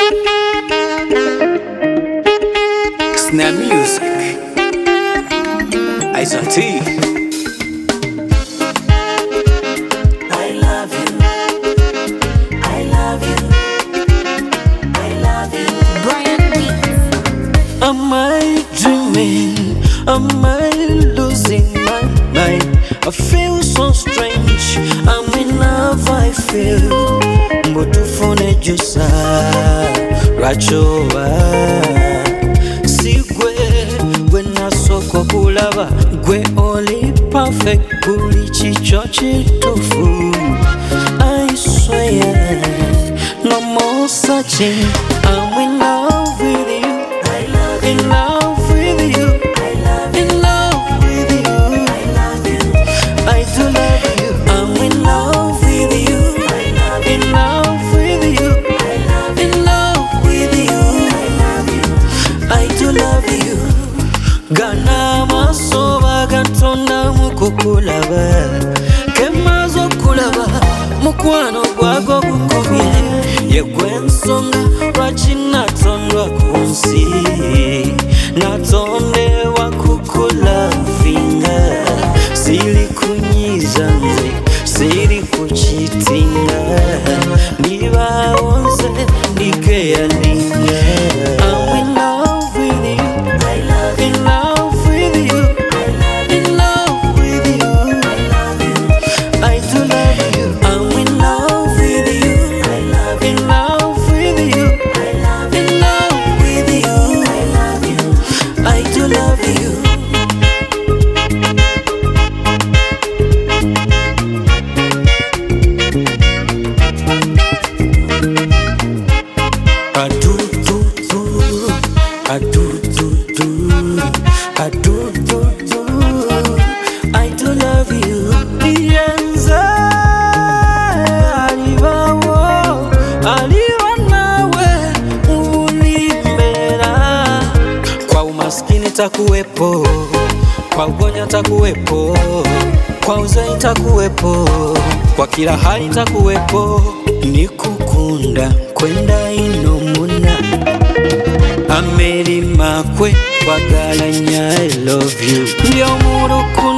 Snare music. ISOT. I love you. I love you. I love you. Brian Beats. Am I dreaming? Am I losing my mind? I feel so strange. I'm in love, I feel. Mbutufune jusa Rachowa Sigwe Wena soko kulaba Gwe only perfect Kuli chicho chitufu I swear No more searching I'm in love with you I love you. In love with you I love you. In love with you I love you. I do love you I'm in love with you I love you. In love with you I love you. In love with you I love you. I do love you Gana masoba gatonda mukukulaba Kemazo kulaba Mukwano gwago gukomye Yegwe nsonga Lwaki natondwa kunsi Natondewa kukulavinga Siri kunyiza nze Siri kuchitinga Niba onze Nikeya ninga I'm in love with you I love you. In love with you I love you. In love with you I love you. I do love you I'm in love with you I love you. In love with you I love you. In love with you I love you. I do love you I do I do love you Yenza alibawo aliwa nawe ulimbera Kwa umaskini takuwepo Kwa ugonjwa takuwepo Kwa uzee takuwepo Kwa kila hali takuwepo Nikukunda kwenda inomuna Ameri makwe wagalanya I love you Ndio murukundo